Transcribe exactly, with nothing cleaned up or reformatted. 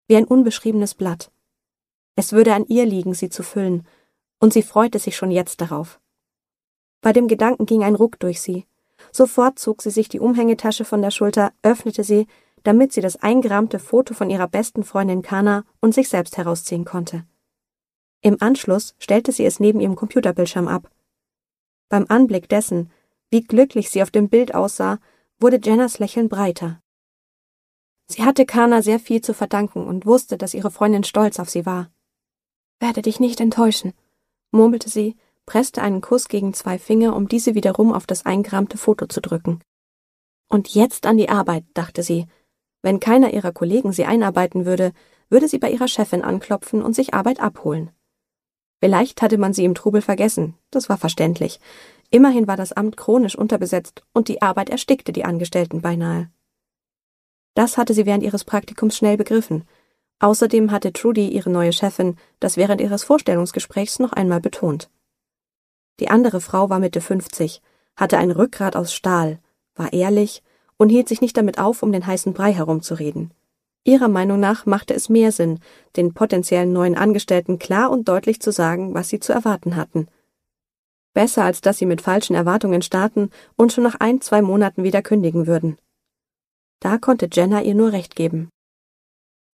wie ein unbeschriebenes Blatt. Es würde an ihr liegen, sie zu füllen, und sie freute sich schon jetzt darauf. Bei dem Gedanken ging ein Ruck durch sie. Sofort zog sie sich die Umhängetasche von der Schulter, öffnete sie, damit sie das eingerahmte Foto von ihrer besten Freundin Kana und sich selbst herausziehen konnte. Im Anschluss stellte sie es neben ihrem Computerbildschirm ab. Beim Anblick dessen, wie glücklich sie auf dem Bild aussah, wurde Jennas Lächeln breiter. Sie hatte Kana sehr viel zu verdanken und wusste, dass ihre Freundin stolz auf sie war. »Werde dich nicht enttäuschen«, murmelte sie, presste einen Kuss gegen zwei Finger, um diese wiederum auf das eingerahmte Foto zu drücken. Und jetzt an die Arbeit, dachte sie. Wenn keiner ihrer Kollegen sie einarbeiten würde, würde sie bei ihrer Chefin anklopfen und sich Arbeit abholen. Vielleicht hatte man sie im Trubel vergessen, das war verständlich. Immerhin war das Amt chronisch unterbesetzt und die Arbeit erstickte die Angestellten beinahe. Das hatte sie während ihres Praktikums schnell begriffen. Außerdem hatte Trudy, ihre neue Chefin, das während ihres Vorstellungsgesprächs noch einmal betont. Die andere Frau war Mitte fünfzig, hatte ein Rückgrat aus Stahl, war ehrlich und hielt sich nicht damit auf, um den heißen Brei herumzureden. Ihrer Meinung nach machte es mehr Sinn, den potenziellen neuen Angestellten klar und deutlich zu sagen, was sie zu erwarten hatten. Besser, als dass sie mit falschen Erwartungen starten und schon nach ein, zwei Monaten wieder kündigen würden. Da konnte Jenna ihr nur recht geben.